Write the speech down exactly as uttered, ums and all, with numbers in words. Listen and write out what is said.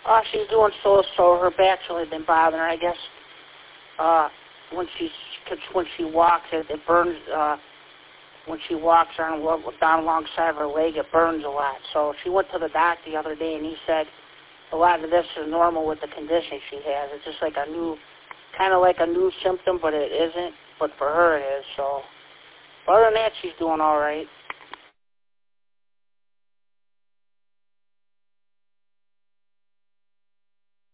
Uh, she's doing so-so. Her back's really been bothering her, I guess. Uh, when she, cause when she walks, it, it burns, uh, when she walks on, down alongside of her leg, it burns a lot. So she went to the doctor the other day, and he said a lot of this is normal with the condition she has. It's just like a new, kind of like a new symptom, but it isn't. But for her it is, so. Other than that, she's doing all right.